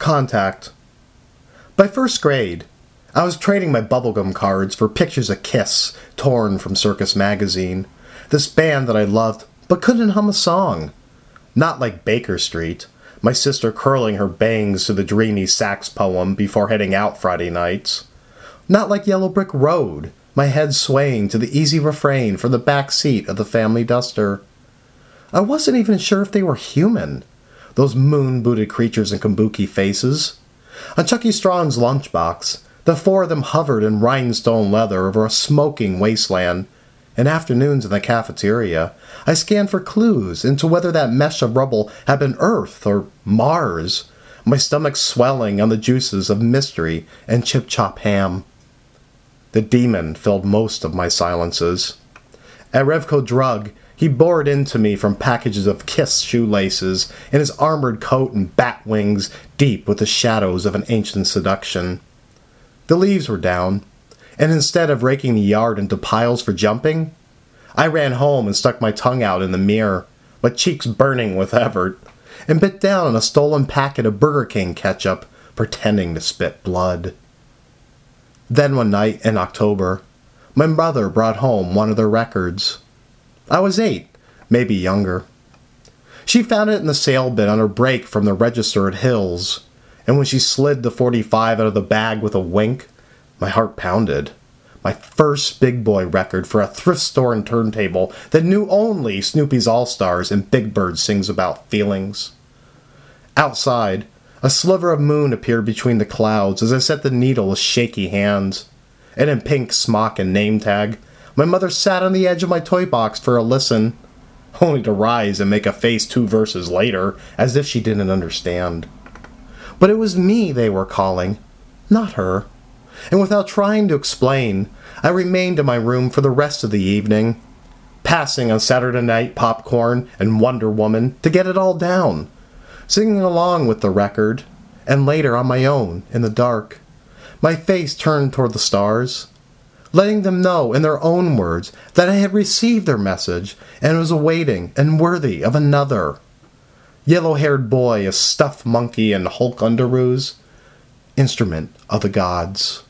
Contact. By first grade, I was trading my bubblegum cards for pictures of Kiss torn from Circus Magazine, this band that I loved but couldn't hum a song. Not like Baker Street, my sister curling her bangs to the dreamy sax poem before heading out Friday nights. Not like Yellow Brick Road, my head swaying to the easy refrain from the back seat of the family duster. I wasn't even sure if they were human, those moon-booted creatures in kabuki faces. On Chucky Strong's lunchbox, the four of them hovered in rhinestone leather over a smoking wasteland. In afternoons in the cafeteria, I scanned for clues into whether that mesh of rubble had been Earth or Mars, my stomach swelling on the juices of mystery and chip-chop ham. The demon filled most of my silences. At Revco Drug, he bored into me from packages of Kiss shoelaces in his armored coat and bat wings deep with the shadows of an ancient seduction. The leaves were down, and instead of raking the yard into piles for jumping, I ran home and stuck my tongue out in the mirror, my cheeks burning with effort, and bit down on a stolen packet of Burger King ketchup, pretending to spit blood. Then one night in October, my mother brought home one of their records. I was 8, maybe younger. She found it in the sale bin on her break from the register at Hills, and when she slid the 45 out of the bag with a wink, my heart pounded. My first big boy record for a thrift store and turntable that knew only Snoopy's All-Stars and Big Bird Sings About Feelings. Outside, a sliver of moon appeared between the clouds as I set the needle with shaky hands. And in pink smock and name tag, my mother sat on the edge of my toy box for a listen, only to rise and make a face 2 verses later, as if she didn't understand. But it was me they were calling, not her. And without trying to explain, I remained in my room for the rest of the evening, passing on Saturday Night Popcorn and Wonder Woman to get it all down, singing along with the record, and later on my own in the dark, my face turned toward the stars, letting them know in their own words that I had received their message and was awaiting and worthy of another. Yellow-haired boy, a stuffed monkey, and Hulk underoos, instrument of the gods.